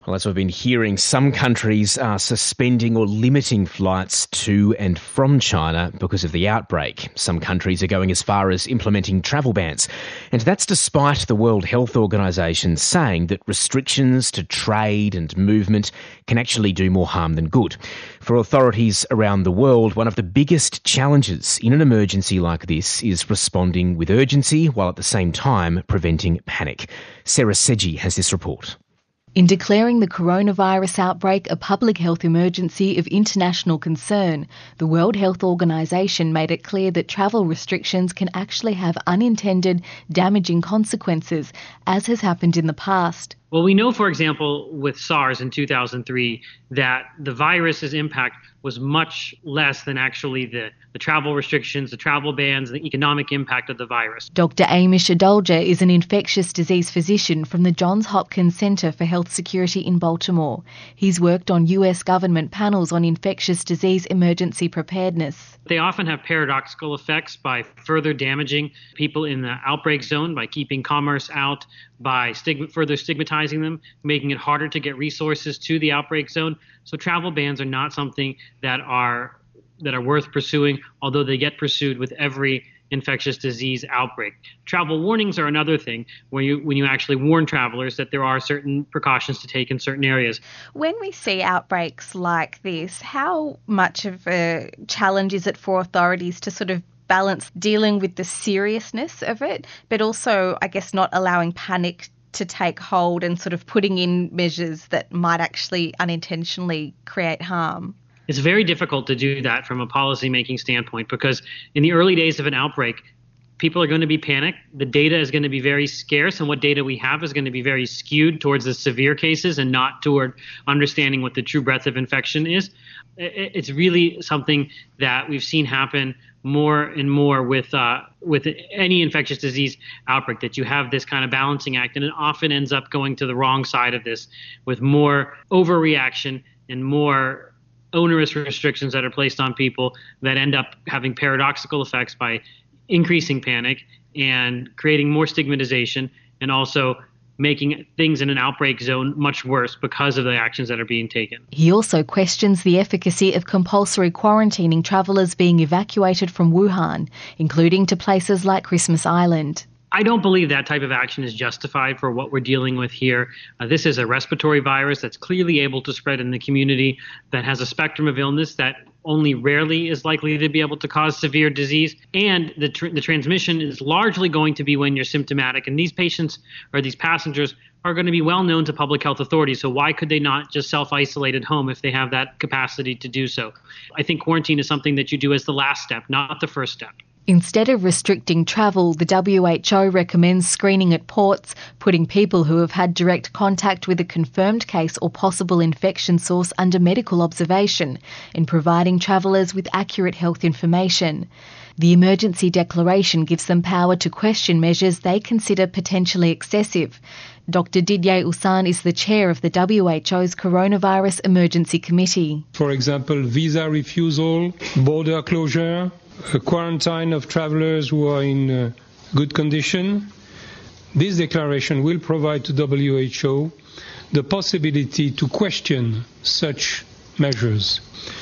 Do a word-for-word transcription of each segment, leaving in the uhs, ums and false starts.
Well, as we've been hearing, some countries are suspending or limiting flights to and from China because of the outbreak. Some countries are going as far as implementing travel bans. And that's despite the World Health Organization saying that restrictions to trade and movement can actually do more harm than good. For authorities around the world, one of the biggest challenges in an emergency like this is responding with urgency while at the same time preventing panic. Sarah Seggi has this report. In declaring the coronavirus outbreak a public health emergency of international concern, the World Health Organization made it clear that travel restrictions can actually have unintended, damaging consequences, as has happened in the past. Well, we know, for example, with SARS in two thousand three, that the virus's impact was much less than actually the, the travel restrictions, the travel bans, the economic impact of the virus. Doctor Amish Adalja is an infectious disease physician from the Johns Hopkins Center for Health Security in Baltimore. He's worked on U S government panels on infectious disease emergency preparedness. They often have paradoxical effects by further damaging people in the outbreak zone, by keeping commerce out, by stigma, further stigmatizing them, making it harder to get resources to the outbreak zone. So travel bans are not something that are that are worth pursuing, although they get pursued with every infectious disease outbreak. Travel warnings are another thing, where you when you actually warn travelers that there are certain precautions to take in certain areas. When we see outbreaks like this, how much of a challenge is it for authorities to sort of balance dealing with the seriousness of it, but also, I guess, not allowing panic to take hold and sort of putting in measures that might actually unintentionally create harm? It's very difficult to do that from a policy-making standpoint, because in the early days of an outbreak, people are going to be panicked. The data is going to be very scarce, and what data we have is going to be very skewed towards the severe cases and not toward understanding what the true breadth of infection is. It's really something that we've seen happen more and more with uh, with any infectious disease outbreak, that you have this kind of balancing act, and it often ends up going to the wrong side of this, with more overreaction and more onerous restrictions that are placed on people that end up having paradoxical effects by increasing panic and creating more stigmatization, and also making things in an outbreak zone much worse because of the actions that are being taken. He also questions the efficacy of compulsory quarantining travellers being evacuated from Wuhan, including to places like Christmas Island. I don't believe that type of action is justified for what we're dealing with here. Uh, this is a respiratory virus that's clearly able to spread in the community, that has a spectrum of illness that only rarely is likely to be able to cause severe disease. And the, tr- the transmission is largely going to be when you're symptomatic. And these patients or these passengers are going to be well known to public health authorities. So why could they not just self-isolate at home if they have that capacity to do so? I think quarantine is something that you do as the last step, not the first step. Instead of restricting travel, the W H O recommends screening at ports, putting people who have had direct contact with a confirmed case or possible infection source under medical observation, and providing travellers with accurate health information. The emergency declaration gives them power to question measures they consider potentially excessive. Doctor Didier Houssin is the chair of the W H O's Coronavirus Emergency Committee. For example, visa refusal, border closure, a quarantine of travellers who are in uh, good condition. This declaration will provide to W H O the possibility to question such measures.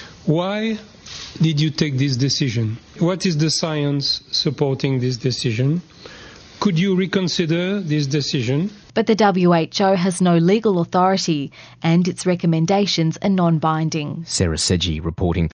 Why did you take this decision? What is the science supporting this decision? Could you reconsider this decision? But the W H O has no legal authority, and its recommendations are non-binding. Sarah Seggi reporting.